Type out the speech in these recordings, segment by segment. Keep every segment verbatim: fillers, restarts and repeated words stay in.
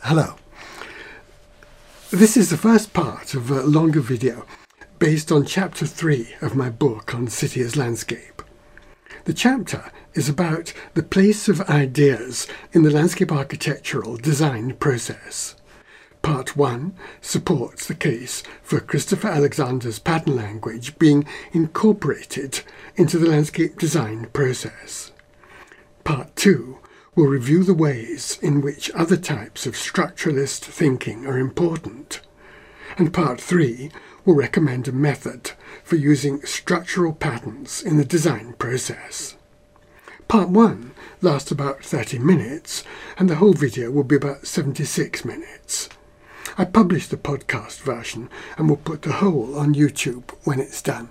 Hello. This is the first part of a longer video based on chapter three of my book on City as Landscape. The chapter is about the place of ideas in the landscape architectural design process. Part one supports the case for Christopher Alexander's pattern language being incorporated into the landscape design process. Part two will review the ways in which other types of structuralist thinking are important. And part three will recommend a method for using structural patterns in the design process. Part one lasts about thirty minutes, and the whole video will be about seventy-six minutes. I published the podcast version and will put the whole on YouTube when it's done.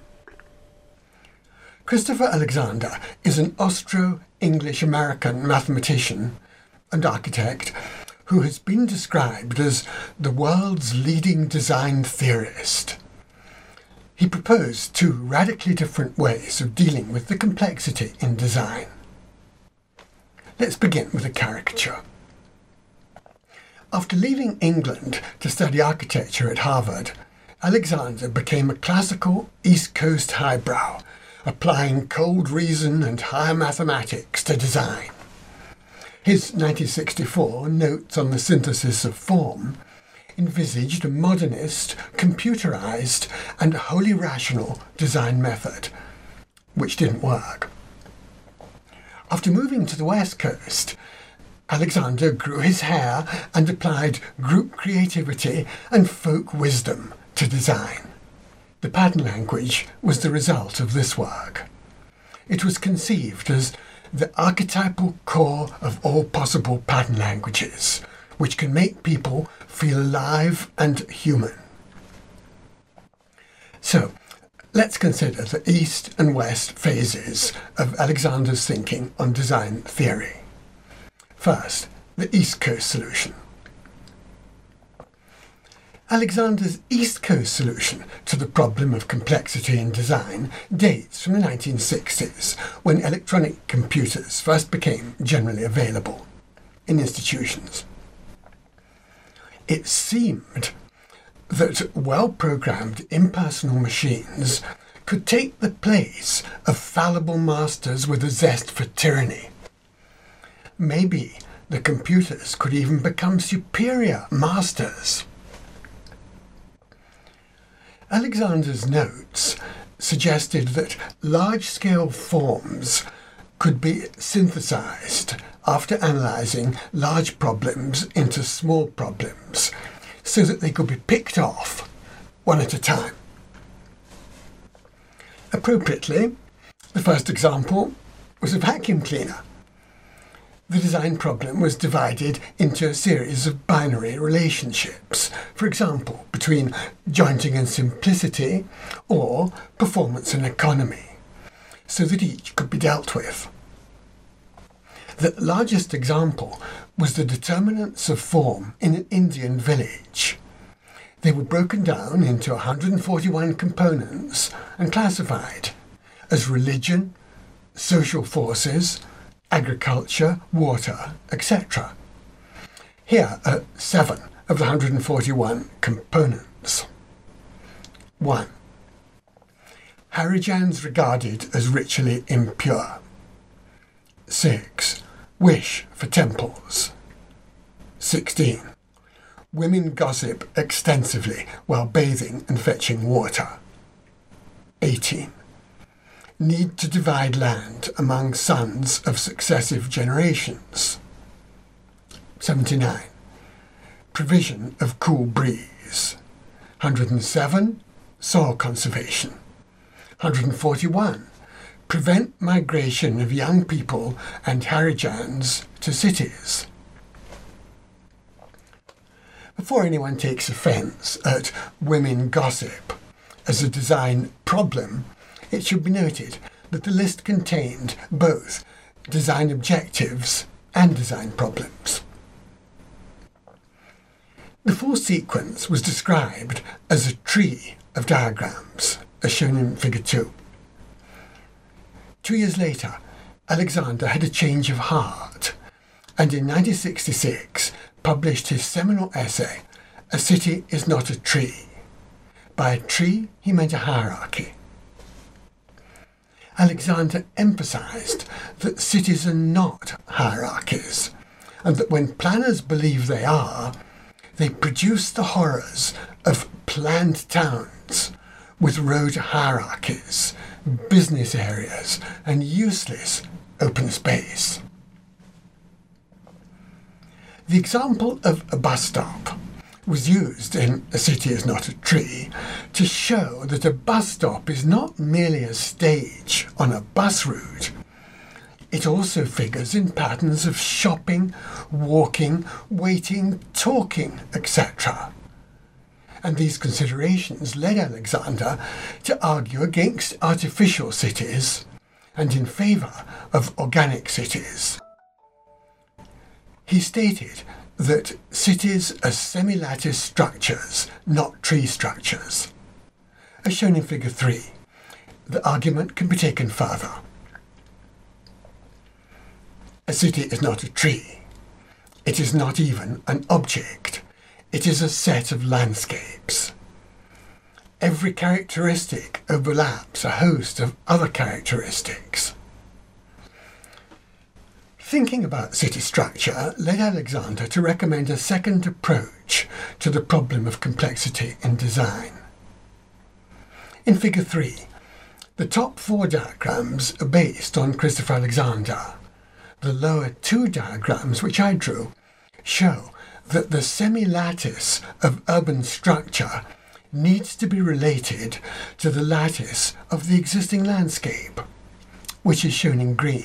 Christopher Alexander is an Austro-English-American mathematician and architect who has been described as the world's leading design theorist. He proposed two radically different ways of dealing with the complexity in design. Let's begin with a caricature. After leaving England to study architecture at Harvard, Alexander became a classical East Coast highbrow, applying cold reason and higher mathematics to design. His nineteen sixty-four Notes on the Synthesis of Form envisaged a modernist, computerized, and wholly rational design method, which didn't work. After moving to the West Coast, Alexander grew his hair and applied group creativity and folk wisdom to design. The pattern language was the result of this work. It was conceived as the archetypal core of all possible pattern languages, which can make people feel alive and human. So, let's consider the East and West phases of Alexander's thinking on design theory. First, the East Coast solution. Alexander's East Coast solution to the problem of complexity in design dates from the nineteen sixties, when electronic computers first became generally available in institutions. It seemed that well-programmed impersonal machines could take the place of fallible masters with a zest for tyranny. Maybe the computers could even become superior masters. Alexander's notes suggested that large-scale forms could be synthesized after analyzing large problems into small problems, so that they could be picked off one at a time. Appropriately, the first example was a vacuum cleaner. The design problem was divided into a series of binary relationships, for example, between jointing and simplicity or performance and economy, so that each could be dealt with. The largest example was the determinants of form in an Indian village. They were broken down into one hundred forty-one components and classified as religion, social forces, agriculture, water, et cetera. Here are seven of the one hundred forty-one components. one. Harijans regarded as ritually impure. six. Wish for temples. sixteen. Women gossip extensively while bathing and fetching water. eighteen. Need to divide land among sons of successive generations. seventy-nine. Provision of cool breeze. one hundred seven. Soil conservation. one hundred forty-one. Prevent migration of young people and Harijans to cities. Before anyone takes offence at women gossip as a design problem, it should be noted that the list contained both design objectives and design problems. The full sequence was described as a tree of diagrams, as shown in figure two. Two years later, Alexander had a change of heart, and in nineteen sixty-six published his seminal essay, A City is Not a Tree. By a tree, he meant a hierarchy. Alexander emphasized that cities are not hierarchies, and that when planners believe they are, they produce the horrors of planned towns with road hierarchies, business areas, and useless open space. The example of a bus stop was used in A City is Not a Tree to show that a bus stop is not merely a stage on a bus route. It also figures in patterns of shopping, walking, waiting, talking, et cetera. And these considerations led Alexander to argue against artificial cities and in favour of organic cities. He stated that cities are semi-lattice structures, not tree structures. As shown in figure three, the argument can be taken further. A city is not a tree. It is not even an object. It is a set of landscapes. Every characteristic overlaps a host of other characteristics. Thinking about city structure led Alexander to recommend a second approach to the problem of complexity in design. In figure three, the top four diagrams are based on Christopher Alexander. The lower two diagrams, which I drew, show that the semi-lattice of urban structure needs to be related to the lattice of the existing landscape, which is shown in green.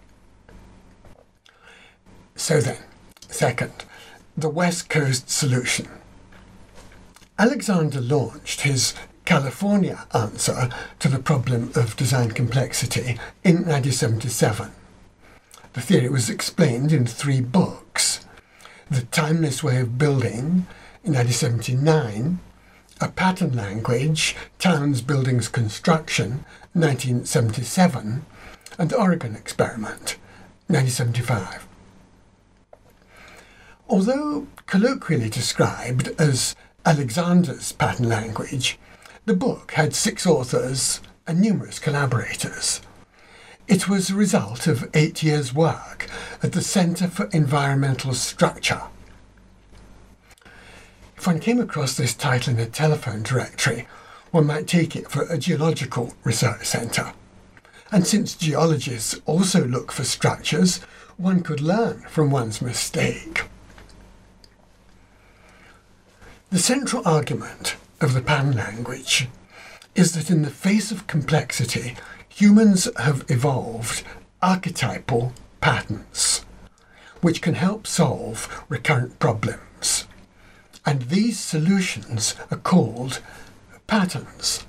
So then, second, the West Coast solution. Alexander launched his California answer to the problem of design complexity in nineteen seventy-seven. The theory was explained in three books: The Timeless Way of Building in nineteen seventy-nine, A Pattern Language, Towns, Buildings, Construction, nineteen seventy-seven, and the Oregon Experiment, nineteen seventy-five. Although colloquially described as Alexander's pattern language, the book had six authors and numerous collaborators. It was the result of eight years' work at the Centre for Environmental Structure. If one came across this title in a telephone directory, one might take it for a geological research centre. And since geologists also look for structures, one could learn from one's mistake. The central argument of the pattern language is that in the face of complexity, humans have evolved archetypal patterns, which can help solve recurrent problems. And these solutions are called patterns.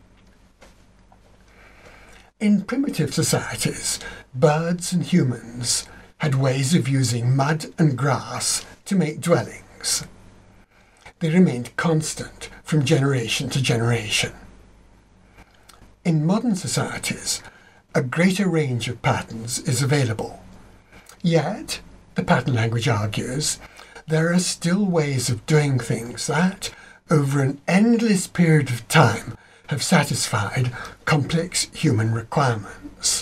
In primitive societies, birds and humans had ways of using mud and grass to make dwellings. They remained constant from generation to generation. In modern societies, a greater range of patterns is available. Yet, the pattern language argues, there are still ways of doing things that, over an endless period of time, have satisfied complex human requirements.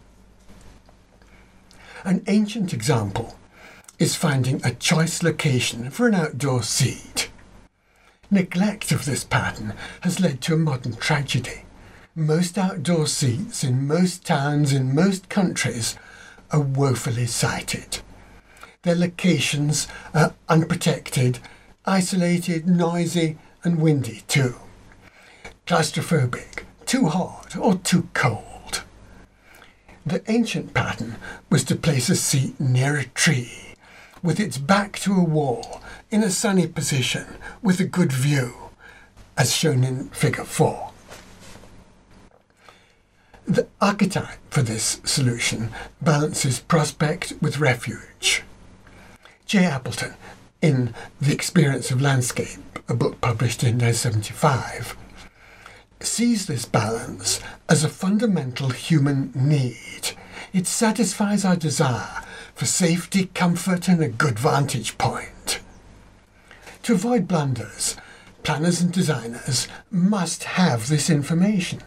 An ancient example is finding a choice location for an outdoor seat. Neglect of this pattern has led to a modern tragedy. Most outdoor seats in most towns in most countries are woefully sited. Their locations are unprotected, isolated, noisy, and windy too. Claustrophobic, too hot or too cold. The ancient pattern was to place a seat near a tree, with its back to a wall, in a sunny position, with a good view, as shown in figure four. The archetype for this solution balances prospect with refuge. J. Appleton, in The Experience of Landscape, a book published in nineteen seventy-five, sees this balance as a fundamental human need. It satisfies our desire for safety, comfort and a good vantage point. To avoid blunders, planners and designers must have this information.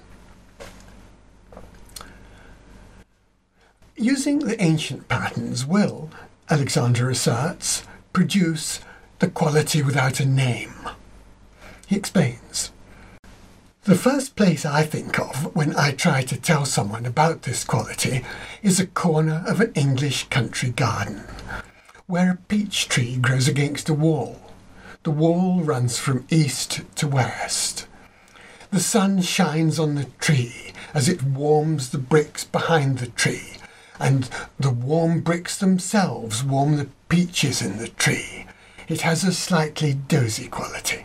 Using the ancient patterns will, Alexander asserts, produce the quality without a name. He explains, "The first place I think of when I try to tell someone about this quality is a corner of an English country garden, where a peach tree grows against a wall. The wall runs from east to west. The sun shines on the tree as it warms the bricks behind the tree, and the warm bricks themselves warm the peaches in the tree. It has a slightly dozy quality."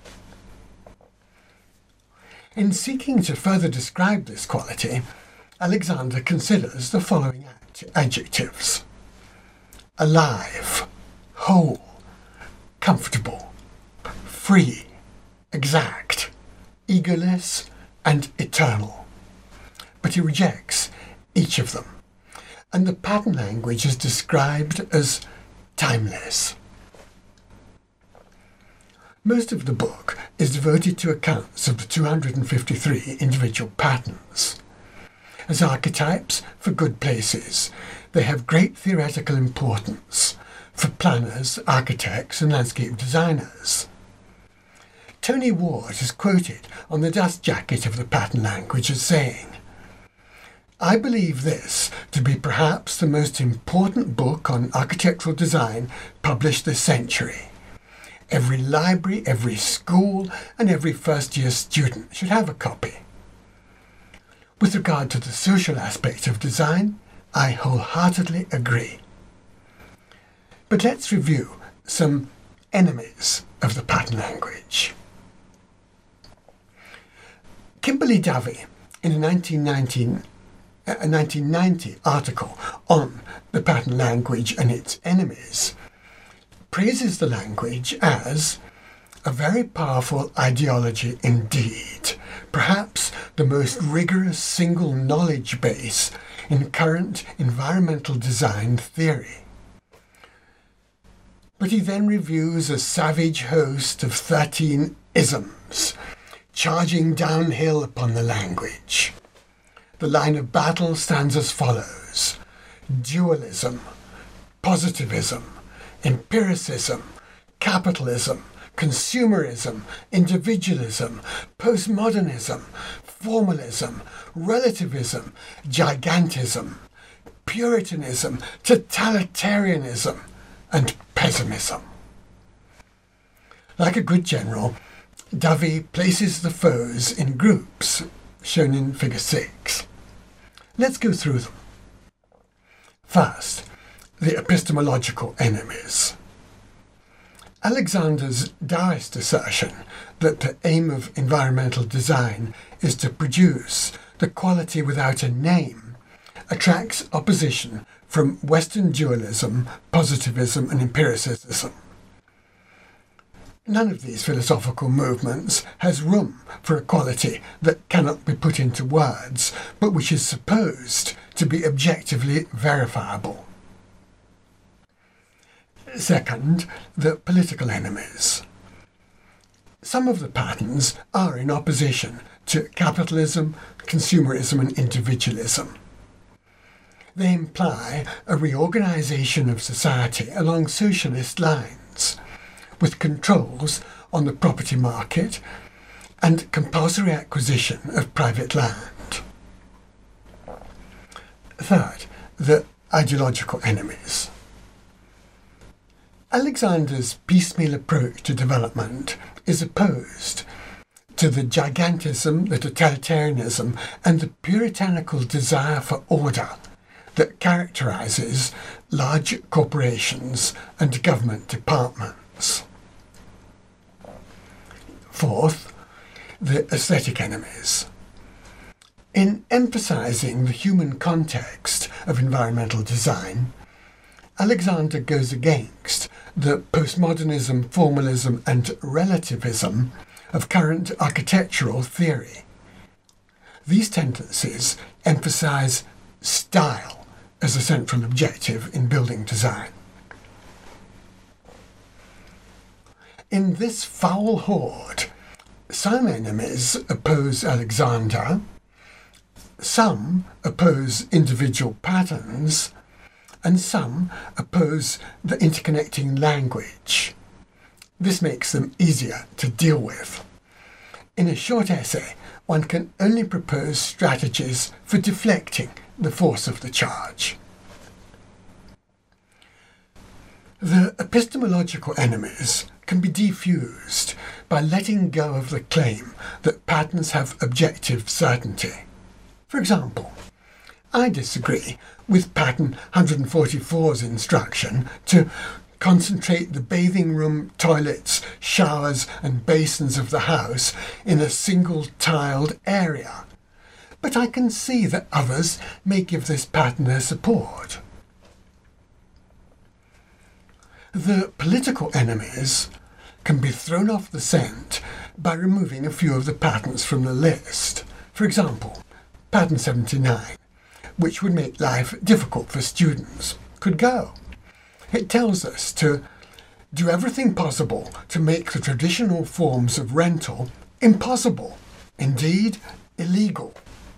In seeking to further describe this quality, Alexander considers the following adjectives: alive, whole, comfortable, free, exact, egoless, and eternal. But he rejects each of them, and the pattern language is described as timeless. Most of the book is devoted to accounts of the two hundred fifty-three individual patterns. As archetypes for good places, they have great theoretical importance for planners, architects and landscape designers. Tony Ward is quoted on the dust jacket of the pattern language as saying, "I believe this to be perhaps the most important book on architectural design published this century. Every library, every school, and every first-year student should have a copy." With regard to the social aspect of design, I wholeheartedly agree. But let's review some enemies of the pattern language. Kimberly Dovey, in a nineteen nineteen a nineteen ninety article on the pattern language and its enemies, praises the language as a very powerful ideology indeed, perhaps the most rigorous single knowledge base in current environmental design theory. But he then reviews a savage host of thirteen isms, charging downhill upon the language. The line of battle stands as follows: dualism, positivism, empiricism, capitalism, consumerism, individualism, postmodernism, formalism, relativism, gigantism, puritanism, totalitarianism, and pessimism. Like a good general, Dovey places the foes in groups, shown in figure six. Let's go through them. First, the epistemological enemies. Alexander's Taoist assertion that the aim of environmental design is to produce the quality without a name attracts opposition from Western dualism, positivism, and empiricism. None of these philosophical movements has room for a quality that cannot be put into words, but which is supposed to be objectively verifiable. Second, the political enemies. Some of the patterns are in opposition to capitalism, consumerism, and individualism. They imply a reorganization of society along socialist lines, with controls on the property market and compulsory acquisition of private land. Third, the ideological enemies. Alexander's piecemeal approach to development is opposed to the gigantism, the totalitarianism, and the puritanical desire for order that characterizes large corporations and government departments. Fourth, the aesthetic enemies. In emphasizing the human context of environmental design, Alexander goes against the postmodernism, formalism, and relativism of current architectural theory. These tendencies emphasize style as a central objective in building design. In this foul horde, some enemies oppose Alexander, some oppose individual patterns, and some oppose the interconnecting language. This makes them easier to deal with. In a short essay, one can only propose strategies for deflecting the force of the charge. The epistemological enemies can be defused by letting go of the claim that patterns have objective certainty. For example, I disagree with pattern one hundred forty-four's instruction to concentrate the bathing room, toilets, showers and basins of the house in a single tiled area. But I can see that others may give this pattern their support. The political enemies can be thrown off the scent by removing a few of the patterns from the list. For example, pattern seventy-nine, which would make life difficult for students, could go. It tells us to do everything possible to make the traditional forms of rental impossible, indeed illegal.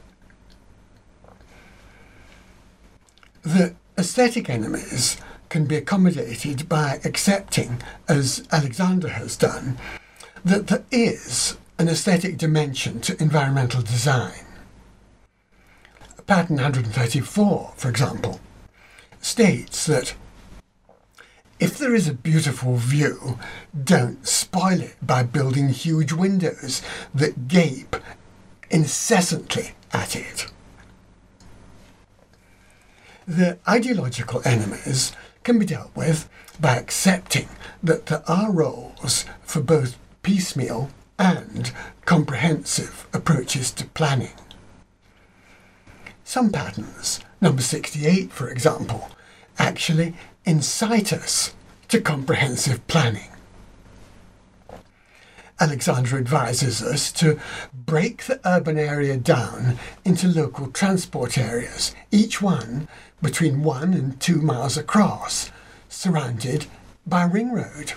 The aesthetic enemies can be accommodated by accepting, as Alexander has done, that there is an aesthetic dimension to environmental design. Pattern one hundred thirty-four, for example, states that if there is a beautiful view, don't spoil it by building huge windows that gape incessantly at it. The ideological enemies can be dealt with by accepting that there are roles for both piecemeal and comprehensive approaches to planning. Some patterns, number sixty-eight for example, actually incite us to comprehensive planning. Alexander advises us to break the urban area down into local transport areas, each one between one and two miles across, surrounded by a ring road.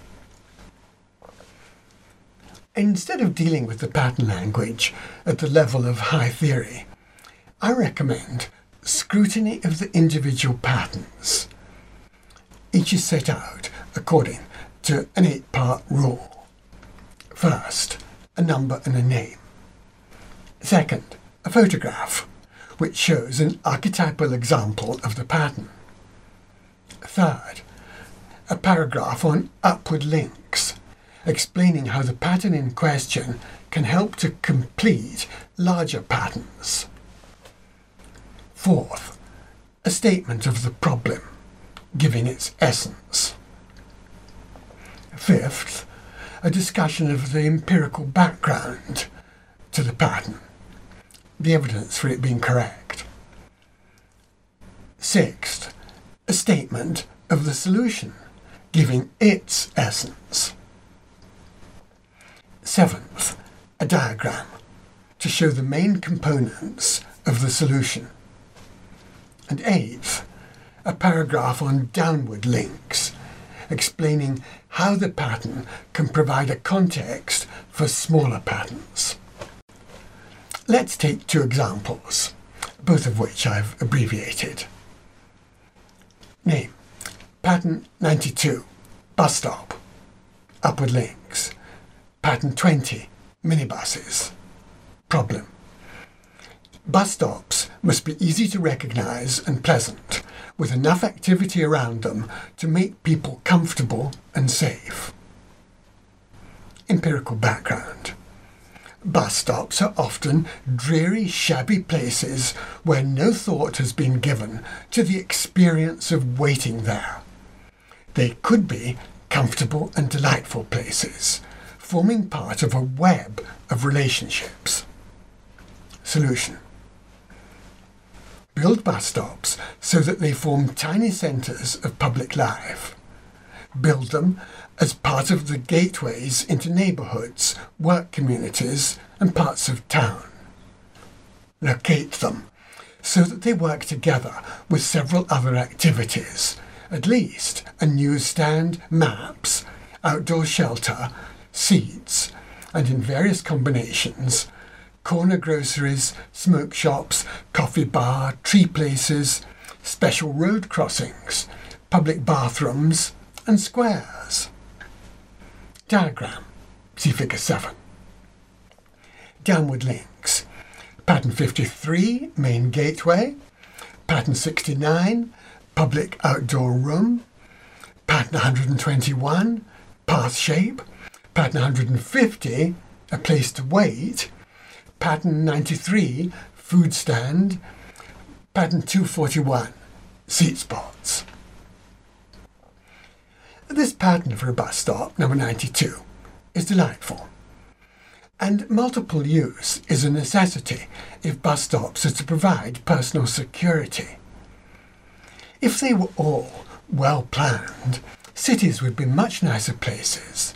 Instead of dealing with the pattern language at the level of high theory, I recommend scrutiny of the individual patterns. Each is set out according to an eight-part rule. First, a number and a name. Second, a photograph, which shows an archetypal example of the pattern. Third, a paragraph on upward links, explaining how the pattern in question can help to complete larger patterns. Fourth, a statement of the problem, giving its essence. Fifth, a discussion of the empirical background to the pattern, the evidence for it being correct. Sixth, a statement of the solution, giving its essence. Seventh, a diagram to show the main components of the solution. And eighth, a paragraph on downward links, explaining how the pattern can provide a context for smaller patterns. Let's take two examples, both of which I've abbreviated. Name: pattern ninety-two, bus stop, upward links. Pattern twenty, minibuses. Problem: bus stops must be easy to recognise and pleasant, with enough activity around them to make people comfortable and safe. Empirical background: bus stops are often dreary, shabby places where no thought has been given to the experience of waiting there. They could be comfortable and delightful places, forming part of a web of relationships. Solution: build bus stops so that they form tiny centres of public life. Build them as part of the gateways into neighbourhoods, work communities and parts of town. Locate them so that they work together with several other activities, at least a newsstand, maps, outdoor shelter, seats, and in various combinations, corner groceries, smoke shops, coffee bar, tree places, special road crossings, public bathrooms, and squares. Diagram. See figure seven. Downward links. Pattern fifty-three, main gateway. Pattern sixty-nine, public outdoor room. Pattern one hundred twenty-one, path shape. Pattern one hundred fifty, a place to wait. Pattern ninety-three, food stand. Pattern two forty-one, seat spots. This pattern for a bus stop, number ninety-two, is delightful. And multiple use is a necessity if bus stops are to provide personal security. If they were all well planned, cities would be much nicer places.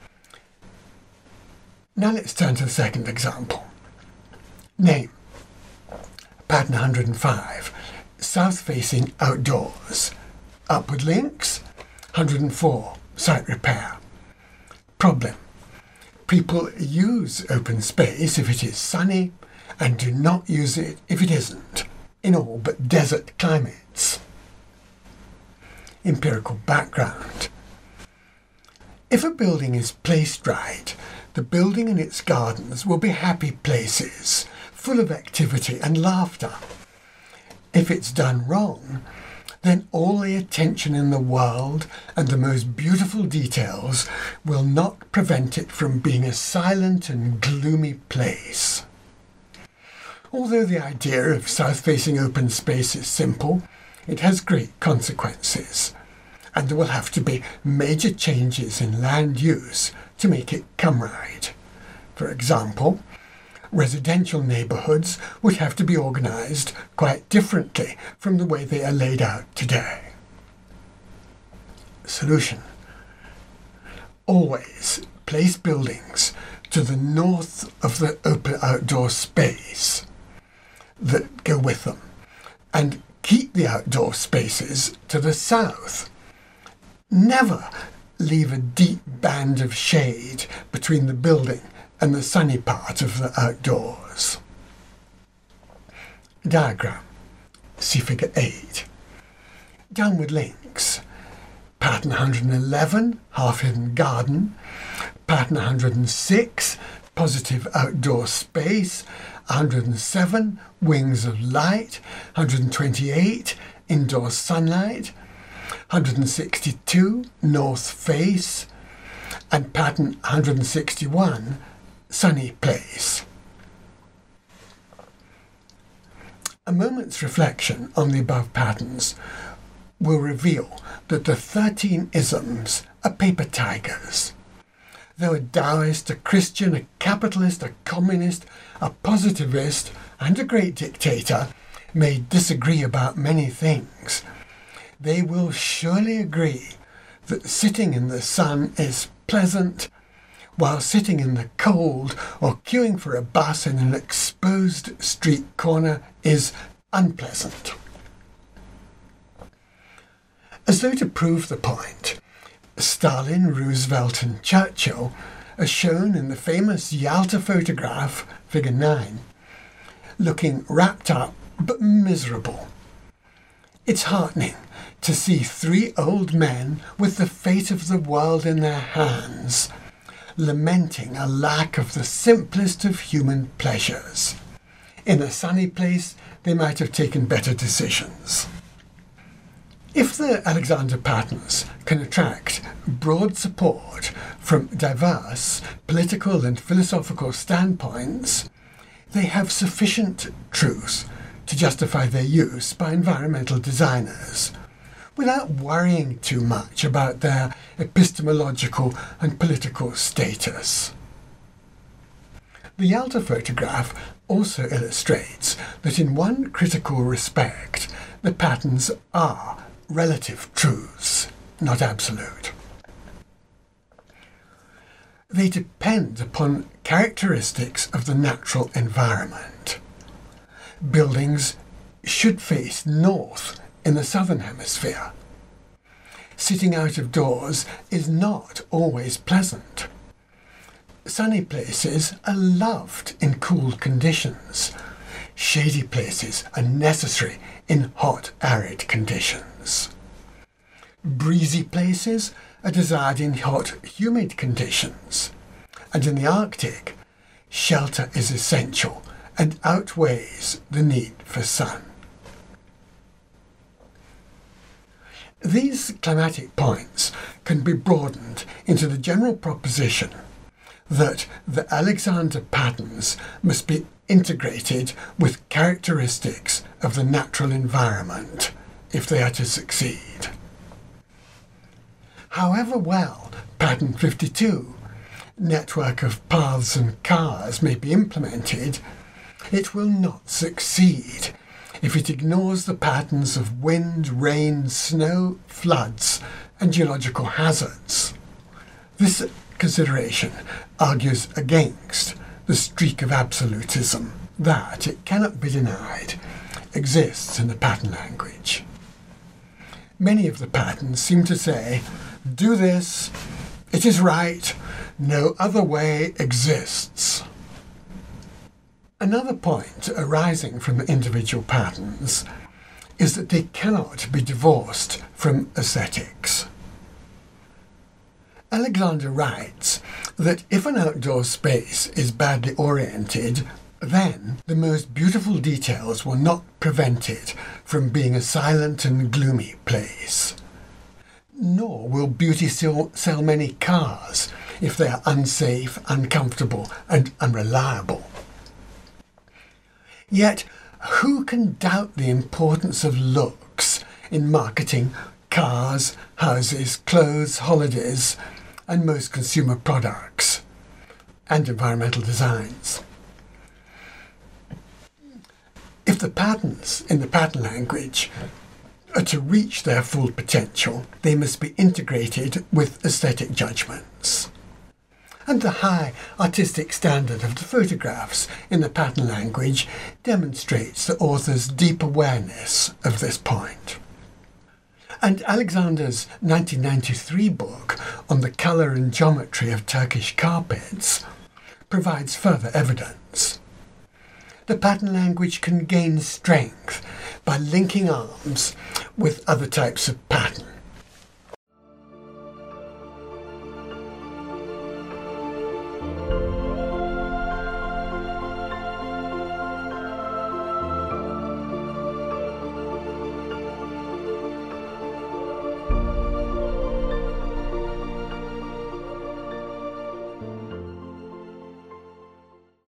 Now let's turn to the second example. Name. Pattern one hundred five, south-facing outdoors. Upward links. one hundred four, site repair. Problem. People use open space if it is sunny and do not use it if it isn't, in all but desert climates. Empirical background. If a building is placed right, the building and its gardens will be happy places, full of activity and laughter. If it's done wrong, then all the attention in the world and the most beautiful details will not prevent it from being a silent and gloomy place. Although the idea of south-facing open space is simple, it has great consequences, and there will have to be major changes in land use to make it come right. For example, residential neighbourhoods would have to be organised quite differently from the way they are laid out today. Solution. Always place buildings to the north of the open outdoor space that go with them, and keep the outdoor spaces to the south. Never leave a deep band of shade between the building and the sunny part of the outdoors. Diagram. See figure eight. Downward links. Pattern one hundred eleven, half-hidden garden. Pattern one hundred six, positive outdoor space. one hundred seven, wings of light. one hundred twenty-eight, indoor sunlight. one hundred sixty-two, north face. And pattern one hundred sixty-one, sunny place. A moment's reflection on the above patterns will reveal that the thirteen isms are paper tigers. Though a Taoist, a Christian, a capitalist, a communist, a positivist, and a great dictator may disagree about many things, they will surely agree that sitting in the sun is pleasant, while sitting in the cold or queuing for a bus in an exposed street corner is unpleasant. As though to prove the point, Stalin, Roosevelt and Churchill are shown in the famous Yalta photograph, figure nine, looking wrapped up but miserable. It's heartening to see three old men with the fate of the world in their hands, lamenting a lack of the simplest of human pleasures. In a sunny place, they might have taken better decisions. If the Alexander patterns can attract broad support from diverse political and philosophical standpoints, they have sufficient truth to justify their use by environmental designers, without worrying too much about their epistemological and political status. The Yalta photograph also illustrates that in one critical respect, the patterns are relative truths, not absolute. They depend upon characteristics of the natural environment. Buildings should face north in the southern hemisphere. Sitting out of doors is not always pleasant. Sunny places are loved in cool conditions. Shady places are necessary in hot, arid conditions. Breezy places are desired in hot, humid conditions. And in the Arctic, shelter is essential and outweighs the need for sun. These climatic points can be broadened into the general proposition that the Alexander patterns must be integrated with characteristics of the natural environment if they are to succeed. However well Pattern fifty-two, network of paths and cars, may be implemented, it will not succeed if it ignores the patterns of wind, rain, snow, floods, and geological hazards. This consideration argues against the streak of absolutism that, it cannot be denied, exists in the pattern language. Many of the patterns seem to say, do this, it is right, no other way exists. Another point arising from individual patterns is that they cannot be divorced from aesthetics. Alexander writes that if an outdoor space is badly oriented, then the most beautiful details will not prevent it from being a silent and gloomy place. Nor will beauty sell, sell many cars if they are unsafe, uncomfortable, and unreliable. Yet, who can doubt the importance of looks in marketing cars, houses, clothes, holidays, and most consumer products, and environmental designs? If the patterns in the pattern language are to reach their full potential, they must be integrated with aesthetic judgments. And the high artistic standard of the photographs in the pattern language demonstrates the author's deep awareness of this point. And Alexander's nineteen ninety-three book on the colour and geometry of Turkish carpets provides further evidence. The pattern language can gain strength by linking arms with other types of pattern.